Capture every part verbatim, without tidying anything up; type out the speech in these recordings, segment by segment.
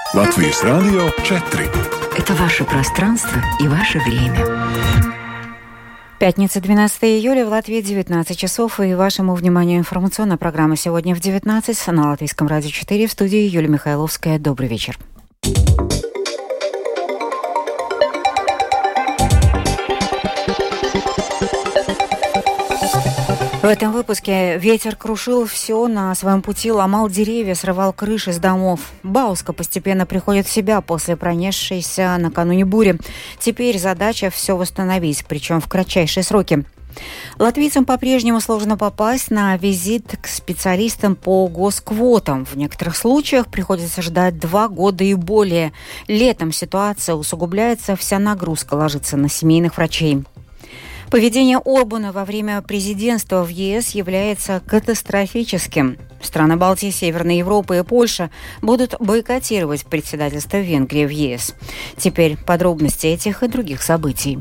Латвийс радио четыре. Это ваше пространство и ваше время. Пятница, двенадцатое июля, в Латвии девятнадцать часов, и вашему вниманию информационная программа сегодня в девятнадцать на Латвийском радио четыре, в студии Юлия Михайловская. Добрый вечер. В этом выпуске ветер крушил все на своем пути, ломал деревья, срывал крыши с домов. Бауска постепенно приходит в себя после пронесшейся накануне бури. Теперь задача все восстановить, причем в кратчайшие сроки. Латвийцам по-прежнему сложно попасть на визит к специалистам по госквотам. В некоторых случаях приходится ждать два года и более. Летом ситуация усугубляется, вся нагрузка ложится на семейных врачей. Поведение Орбана во время президентства в ЕС является катастрофическим. Страны Балтии, Северной Европы и Польша будут бойкотировать председательство Венгрии в ЕС. Теперь подробности этих и других событий.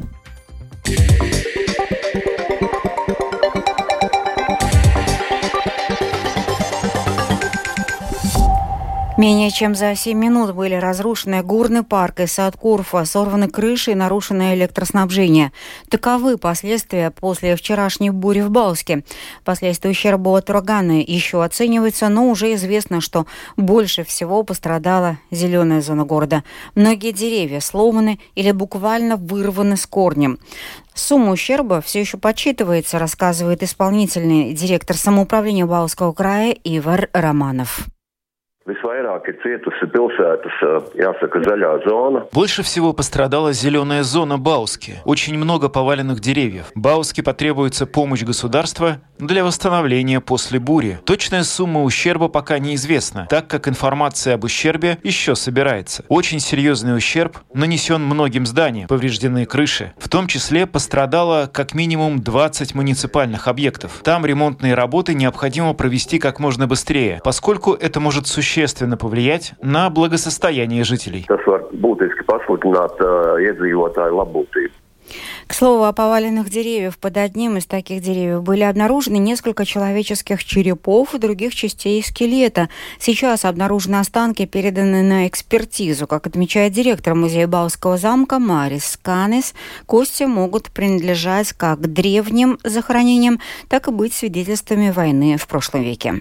Менее чем за семь минут были разрушены горный парк и сад Корфа, сорваны крыши и нарушено электроснабжение. Таковы последствия после вчерашней бури в Бауске. Последствия ущерба от урагана еще оцениваются, но уже известно, что больше всего пострадала зеленая зона города. Многие деревья сломаны или буквально вырваны с корнем. Сумма ущерба все еще подсчитывается, рассказывает исполнительный директор самоуправления Бауского края Ивар Романов. Больше всего пострадала зеленая зона Бауски. Очень много поваленных деревьев. Бауске потребуется помощь государства для восстановления после бури. Точная сумма ущерба пока неизвестна, так как информация об ущербе еще собирается. Очень серьезный ущерб нанесен многим зданиям, повреждены крыши. В том числе пострадало как минимум двадцать муниципальных объектов. Там ремонтные работы необходимо провести как можно быстрее, поскольку это может существенно существенно повлиять на благосостояние жителей. К слову, о поваленных деревьях. Под одним из таких деревьев были обнаружены несколько человеческих черепов и других частей скелета. Сейчас обнаружены останки, переданы на экспертизу. Как отмечает директор музея Бауского замка Марис Канес, кости могут принадлежать как древним захоронениям, так и быть свидетельствами войны в прошлом веке.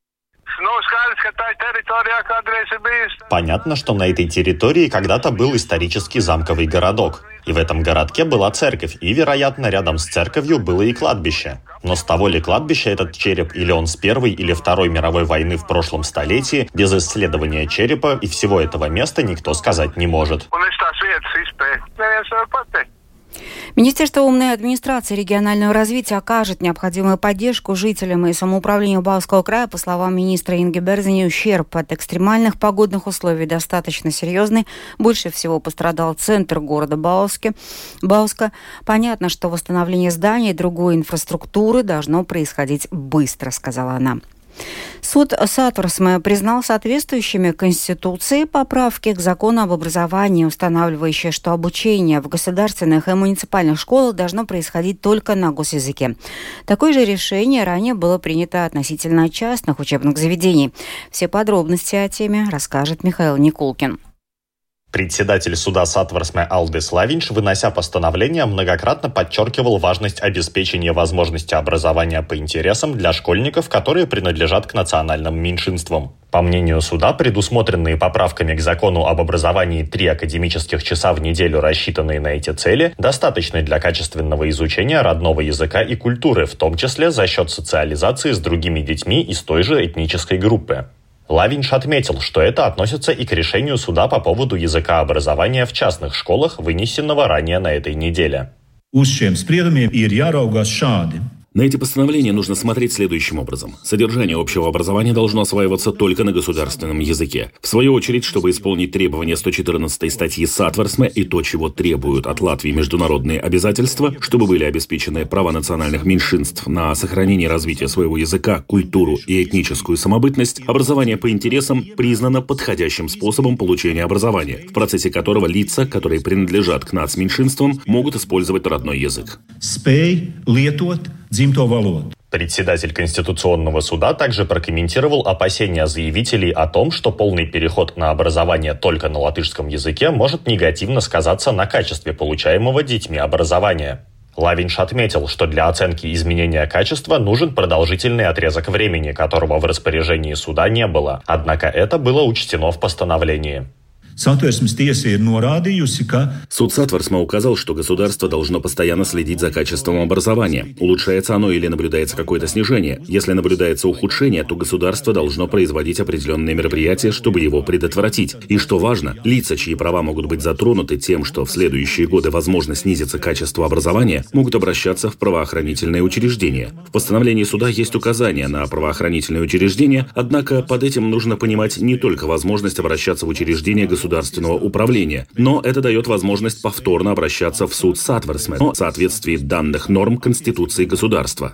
Понятно, что на этой территории когда-то был исторический замковый городок. И в этом городке была церковь, и, вероятно, рядом с церковью было и кладбище. Но с того ли кладбища этот череп, или он с Первой или Второй мировой войны в прошлом столетии, без исследования черепа и всего этого места никто сказать не может. Министерство умной администрации и регионального развития окажет необходимую поддержку жителям и самоуправлению Бауского края. По словам министра Инги Берзини, ущерб от экстремальных погодных условий достаточно серьезный. Больше всего пострадал центр города Бауски. Бауска. Понятно, что восстановление зданий и другой инфраструктуры должно происходить быстро, сказала она. Суд Сатварсме признал соответствующими Конституции поправки к закону об образовании, устанавливающие, что обучение в государственных и муниципальных школах должно происходить только на госязыке. Такое же решение ранее было принято относительно частных учебных заведений. Все подробности о теме расскажет Михаил Никулкин. Председатель суда Сатварсме Алдис Лавинш, вынося постановление, многократно подчеркивал важность обеспечения возможности образования по интересам для школьников, которые принадлежат к национальным меньшинствам. По мнению суда, предусмотренные поправками к закону об образовании три академических часа в неделю, рассчитанные на эти цели, достаточны для качественного изучения родного языка и культуры, в том числе за счет социализации с другими детьми из той же этнической группы. Лавинш отметил, что это относится и к решению суда по поводу языка образования в частных школах, вынесенного ранее на этой неделе. На эти постановления нужно смотреть следующим образом. Содержание общего образования должно осваиваться только на государственном языке. В свою очередь, чтобы исполнить требования сто четырнадцатой статьи Сатварсме и то, чего требуют от Латвии международные обязательства, чтобы были обеспечены права национальных меньшинств на сохранение и развитие своего языка, культуру и этническую самобытность, образование по интересам признано подходящим способом получения образования, в процессе которого лица, которые принадлежат к нацменьшинствам, могут использовать родной язык. Dzimto valodu. Председатель Конституционного суда также прокомментировал опасения заявителей о том, что полный переход на образование только на латышском языке может негативно сказаться на качестве получаемого детьми образования. Лавинш отметил, что для оценки изменения качества нужен продолжительный отрезок времени, которого в распоряжении суда не было, однако это было учтено в постановлении. Суд Сатверсме указал, что государство должно постоянно следить за качеством образования. Улучшается оно или наблюдается какое-то снижение. Если наблюдается ухудшение, то государство должно производить определенные мероприятия, чтобы его предотвратить. И что важно, лица, чьи права могут быть затронуты тем, что в следующие годы возможно снизится качество образования, могут обращаться в правоохранительные учреждения. В постановлении суда есть указания на правоохранительные учреждения, однако под этим нужно понимать не только возможность обращаться в учреждения государства, государственного управления, но это дает возможность повторно обращаться в суд Сатверсме в соответствии данных норм Конституции государства.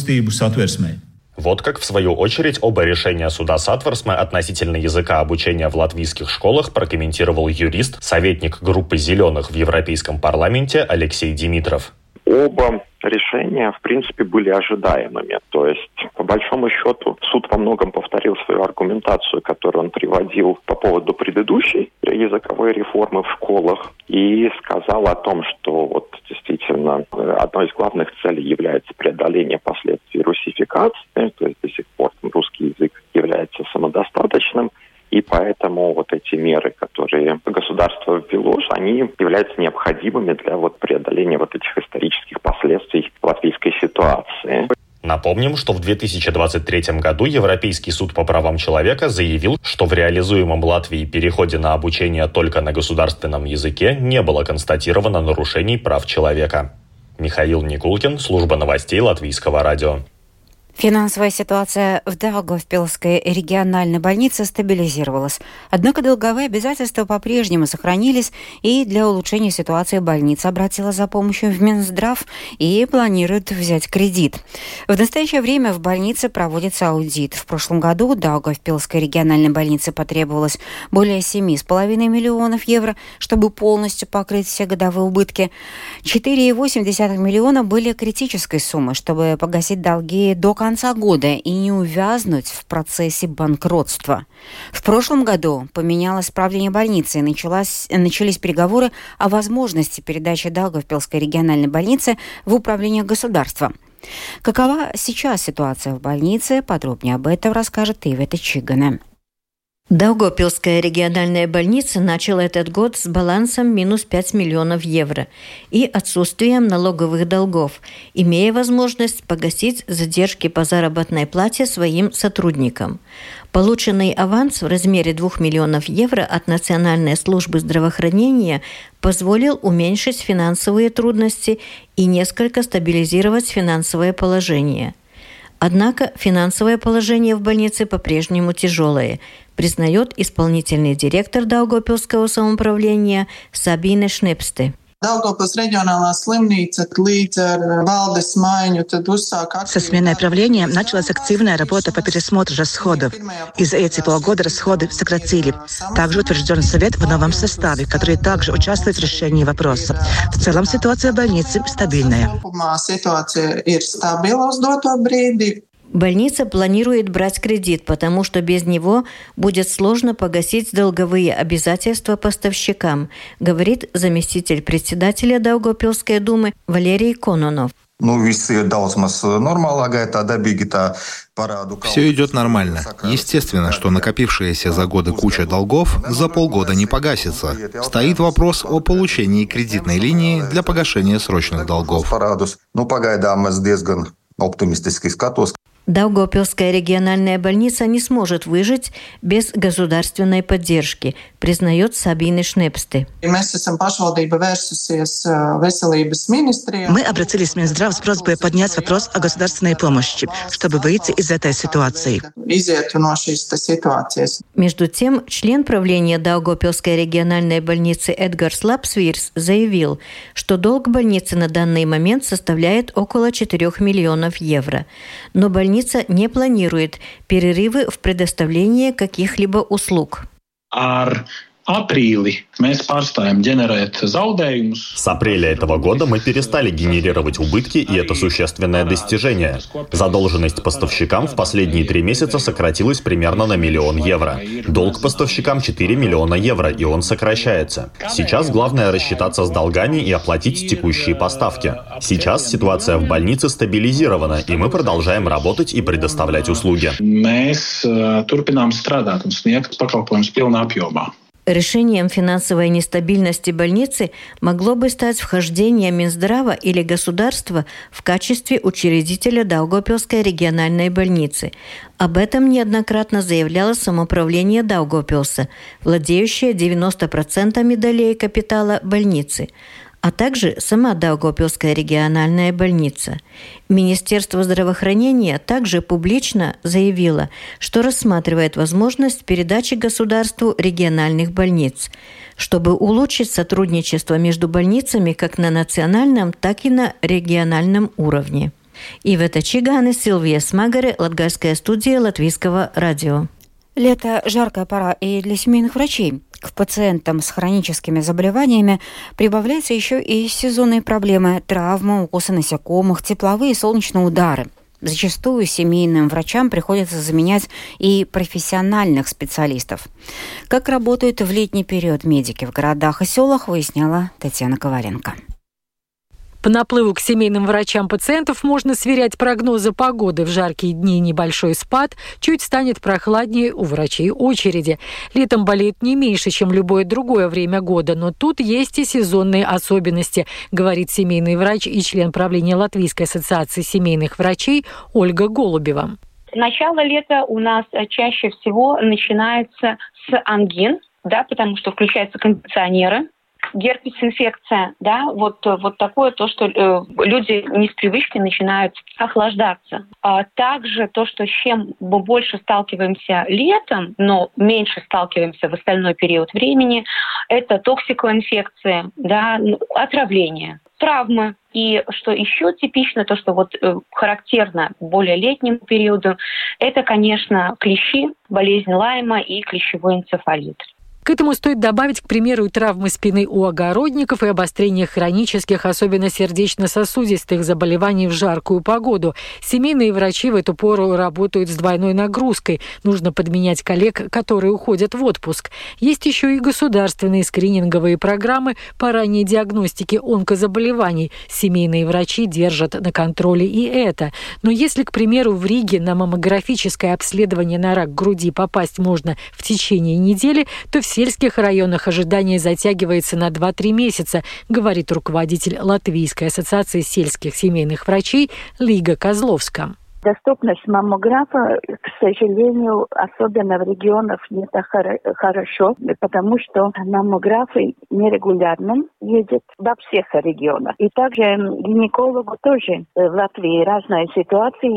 Вот как, в свою очередь, оба решения суда Сатверсме относительно языка обучения в латвийских школах прокомментировал юрист, советник группы «Зеленых» в Европейском парламенте Алексей Димитров. Оба решения, в принципе, были ожидаемыми. То есть, по большому счету, суд во многом повторил свою аргументацию, которую он приводил по поводу предыдущей языковой реформы в школах, и сказал о том, что вот действительно одной из главных целей является преодоление последствий русификации, то есть до сих пор русский язык является самодостаточным, и поэтому вот эти меры, которые государство ввело, они являются необходимыми для вот преодоления вот этих исторических последствий латвийской ситуации. Напомним, что в две тысячи двадцать третьем году Европейский суд по правам человека заявил, что в реализуемом Латвией переходе на обучение только на государственном языке не было констатировано нарушений прав человека. Михаил Никулкин, служба новостей Латвийского радио. Финансовая ситуация в Даугавпилской региональной больнице стабилизировалась. Однако долговые обязательства по-прежнему сохранились, и для улучшения ситуации больница обратилась за помощью в Минздрав и планирует взять кредит. В настоящее время в больнице проводится аудит. В прошлом году Даугавпилской региональной больнице потребовалось более семь с половиной миллионов евро, чтобы полностью покрыть все годовые убытки. четыре целых восемь десятых миллиона были критической суммой, чтобы погасить долги до конца конца года и не увязнуть в процессе банкротства. В прошлом году поменялось правление больницы и началась, начались переговоры о возможности передачи Даугавпилской региональной больницы в управление государства. Какова сейчас ситуация в больнице? Подробнее об этом расскажет Ивета Чигана. Даугавпилская региональная больница начала этот год с балансом минус пять миллионов евро и отсутствием налоговых долгов, имея возможность погасить задержки по заработной плате своим сотрудникам. Полученный аванс в размере двух миллионов евро от Национальной службы здравоохранения позволил уменьшить финансовые трудности и несколько стабилизировать финансовое положение. Однако финансовое положение в больнице по-прежнему тяжелое, признает исполнительный директор Даугавпилского самоуправления Сабине Шнепсте. Со сменой правления началась активная работа по пересмотру расходов, и за эти полгода расходы сократили. Также утвержден совет в новом составе, который также участвует в решении вопроса. В целом ситуация в больнице стабильная. Больница планирует брать кредит, потому что без него будет сложно погасить долговые обязательства поставщикам, говорит заместитель председателя Даугавпилской думы Валерий Кононов. Все идет нормально. Естественно, что накопившаяся за годы куча долгов за полгода не погасится. Стоит вопрос о получении кредитной линии для погашения срочных долгов. Даугавпилская региональная больница не сможет выжить без государственной поддержки, признает Сабине Шнепсте. Мы обратились в Минздрав с просьбой поднять вопрос о государственной помощи, чтобы выйти из этой ситуации. Между тем, член правления Даугавпилской региональной больницы Эдгарс Лапсвирс заявил, что долг больницы на данный момент составляет около четырёх миллионов евро. Но больница не планирует перерывы в предоставлении каких-либо услуг. С апреля этого года мы перестали генерировать убытки, и это существенное достижение. Задолженность поставщикам в последние три месяца сократилась примерно на миллион евро. Долг поставщикам четыре миллиона евро, и он сокращается. Сейчас главное рассчитаться с долгами и оплатить текущие поставки. Сейчас ситуация в больнице стабилизирована, и мы продолжаем работать и предоставлять услуги. Решением финансовой нестабильности больницы могло бы стать вхождение Минздрава или государства в качестве учредителя Даугавпилской региональной больницы. Об этом неоднократно заявляло самоуправление Даугавпилса, владеющее девяноста процентами долей капитала больницы, а также сама Даугавпилская региональная больница. Министерство здравоохранения также публично заявило, что рассматривает возможность передачи государству региональных больниц, чтобы улучшить сотрудничество между больницами как на национальном, так и на региональном уровне. Ивета Чиганы, Силвия Смагаре, Латгальская студия Латвийского радио. Лето – жаркая пора и для семейных врачей. К пациентам с хроническими заболеваниями прибавляются еще и сезонные проблемы – травмы, укусы насекомых, тепловые и солнечные удары. Зачастую семейным врачам приходится заменять и профессиональных специалистов. Как работают в летний период медики в городах и селах, выясняла Татьяна Коваленко. По наплыву к семейным врачам пациентов можно сверять прогнозы погоды. В жаркие дни небольшой спад, чуть станет прохладнее, у врачей очереди. Летом болеют не меньше, чем любое другое время года, но тут есть и сезонные особенности, говорит семейный врач и член правления Латвийской ассоциации семейных врачей Ольга Голубева. Начало лета у нас чаще всего начинается с ангин, да, потому что включаются кондиционеры. Герпес-инфекция, да, вот, вот такое то, что э, люди не с привычки начинают охлаждаться. А также то, что с чем мы больше сталкиваемся летом, но меньше сталкиваемся в остальной период времени, это токсикоинфекции, да, отравление, травмы. И что еще типично, то, что вот э, характерно более летнему периоду, это, конечно, клещи, болезнь Лайма и клещевой энцефалит. К этому стоит добавить, к примеру, и травмы спины у огородников и обострение хронических, особенно сердечно-сосудистых заболеваний в жаркую погоду. Семейные врачи в эту пору работают с двойной нагрузкой. Нужно подменять коллег, которые уходят в отпуск. Есть еще и государственные скрининговые программы по ранней диагностике онкозаболеваний. Семейные врачи держат на контроле и это. Но если, к примеру, в Риге на маммографическое обследование на рак груди попасть можно в течение недели, то все В сельских районах ожидание затягивается на два-три месяца, говорит руководитель Латвийской ассоциации сельских семейных врачей Лига Козловска. Доступность маммографа, к сожалению, особенно в регионах не так хорошо, потому что маммографы нерегулярно ездят во всех регионах. И также гинекологу тоже в Латвии разная ситуация.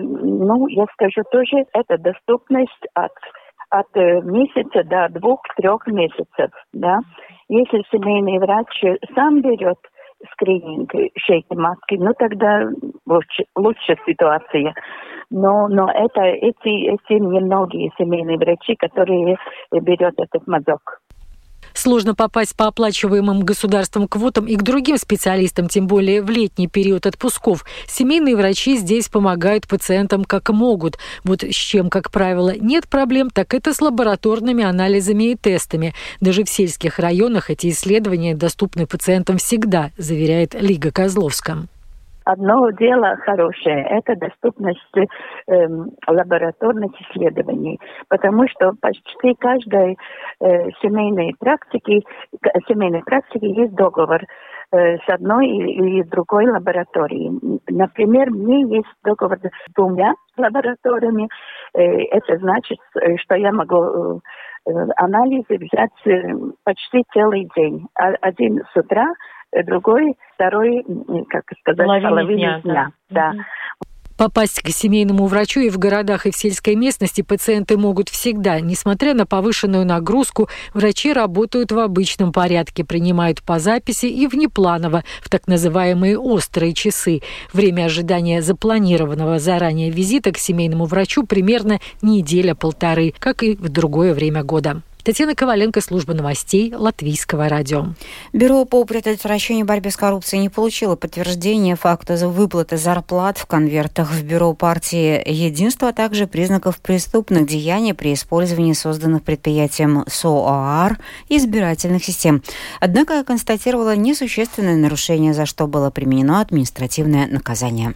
Ну, я скажу тоже, это доступность от от месяца до двух-трех месяцев, да. Если семейный врач сам берет скрининг шейки матки, ну тогда лучше, лучше ситуация. Но, но это эти, эти немногие семейные врачи, которые берут этот мазок. Сложно попасть по оплачиваемым государством квотам и к другим специалистам, тем более в летний период отпусков. Семейные врачи здесь помогают пациентам как могут. Вот с чем, как правило, нет проблем, так это с лабораторными анализами и тестами. Даже в сельских районах эти исследования доступны пациентам всегда, заверяет Лига Козловска. Одно дело хорошее – это доступность э, лабораторных исследований, потому что почти каждой э, семейной практике, семейной практике есть договор э, с одной или с другой лабораторией. Например, мне есть договор с двумя лабораториями. Э, это значит, что я могу э, анализы взять почти целый день. Один с утра, другой, второй, как сказать, половина дня. дня. Да. Да. Попасть к семейному врачу и в городах, и в сельской местности пациенты могут всегда. Несмотря на повышенную нагрузку, врачи работают в обычном порядке, принимают по записи и внепланово, в так называемые острые часы. Время ожидания запланированного заранее визита к семейному врачу примерно неделя-полторы, как и в другое время года. Татьяна Коваленко, служба новостей Латвийского радио. Бюро по предотвращению и борьбе с коррупцией не получило подтверждения факта выплаты зарплат в конвертах в бюро партии «Единство», а также признаков преступных деяний при использовании созданных предприятием СОАР избирательных систем. Однако констатировала несущественное нарушение, за что было применено административное наказание.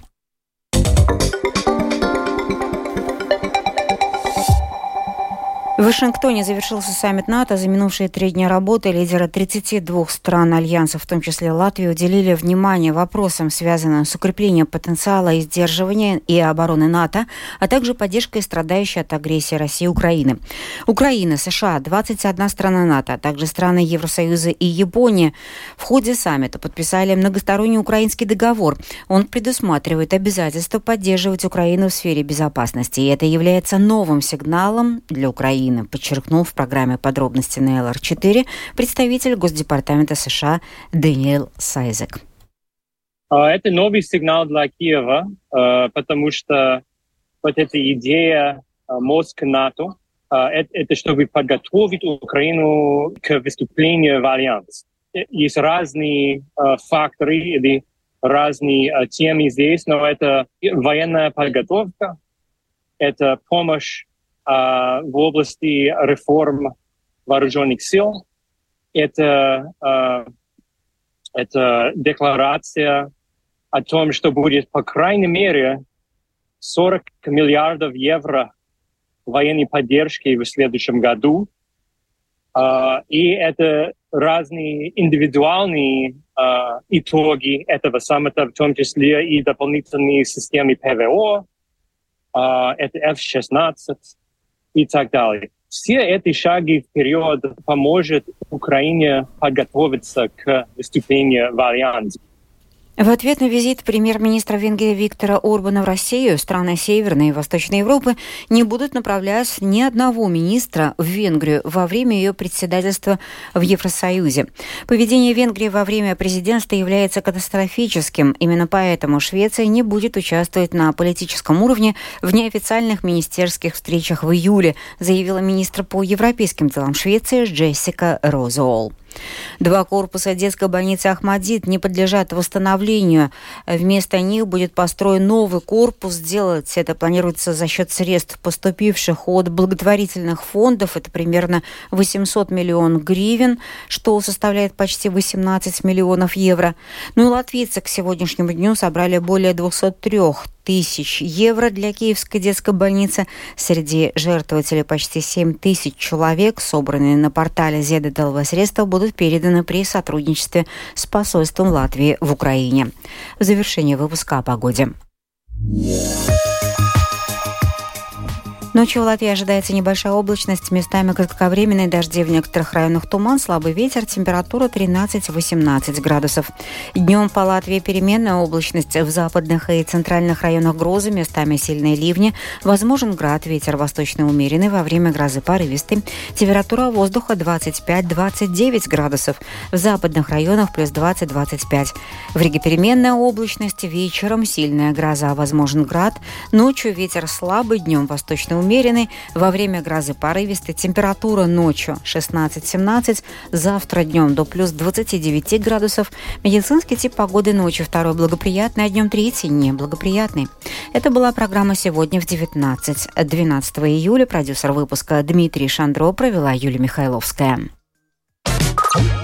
В Вашингтоне завершился саммит НАТО. За минувшие три дня работы лидеры тридцати двух стран Альянса, в том числе Латвии, уделили внимание вопросам, связанным с укреплением потенциала и сдерживания и обороны НАТО, а также поддержкой страдающей от агрессии России Украины. Украина, США, двадцать одна страна НАТО, а также страны Евросоюза и Япония в ходе саммита подписали многосторонний украинский договор. Он предусматривает обязательство поддерживать Украину в сфере безопасности, и это является новым сигналом для Украины, подчеркнул в программе «Подробности» на эл эр четыре представитель Госдепартамента США Дэниэл Сайзек. Это новый сигнал для Киева, потому что вот эта идея мозг НАТО, это чтобы подготовить Украину к выступлению в Альянс. Есть разные факторы или разные темы здесь, но это военная подготовка, это помощь в области реформ вооруженных сил. Это, это декларация о том, что будет, по крайней мере, сорок миллиардов евро военной поддержки в следующем году. И это разные индивидуальные итоги этого саммита, в том числе и дополнительные системы ПВО, это эф шестнадцать. И так далее. Все эти шаги вперед поможет Украине подготовиться к выступлению в Альянсе. В ответ на визит премьер-министра Венгрии Виктора Орбана в Россию страны Северной и Восточной Европы не будут направлять ни одного министра в Венгрию во время ее председательства в Евросоюзе. Поведение Венгрии во время президентства является катастрофическим. Именно поэтому Швеция не будет участвовать на политическом уровне в неофициальных министерских встречах в июле, заявила министр по европейским делам Швеции Джессика Розуолл. Два корпуса детской больницы Ахмадит не подлежат восстановлению. Вместо них будет построен новый корпус. Сделать это планируется за счет средств, поступивших от благотворительных фондов. Это примерно восемьсот миллионов гривен, что составляет почти восемнадцать миллионов евро. Ну и латвийцы к сегодняшнему дню собрали более двести три тысяч евро для Киевской детской больницы. Среди жертвователей почти семь тысяч человек. Собранные на портале ЗЕД.ЛВ средства будут переданы при сотрудничестве с посольством Латвии в Украине. В завершение выпуска о погоде. Ночью в Латвии ожидается небольшая облачность, местами кратковременные дожди, в некоторых районах туман, слабый ветер, температура тринадцать-восемнадцать градусов. Днем по Латвии переменная облачность, в западных и центральных районах грозы, местами сильные ливни, возможен град, ветер восточный умеренный, во время грозы порывистый. Температура воздуха двадцать пять-двадцать девять градусов, в западных районах плюс двадцать-двадцать пять. В Риге переменная облачность, вечером сильная гроза, возможен град, ночью ветер слабый, днем восточный умеренный, во время грозы порывистый, температура ночью шестнадцать-семнадцать, завтра днем до плюс двадцать девять градусов. Медицинский тип погоды ночью второй благоприятный, а днем третий неблагоприятный. Это была программа «Сегодня в девятнадцать». двенадцатого июля продюсер выпуска Дмитрий Шандро, провела Юлия Михайловская.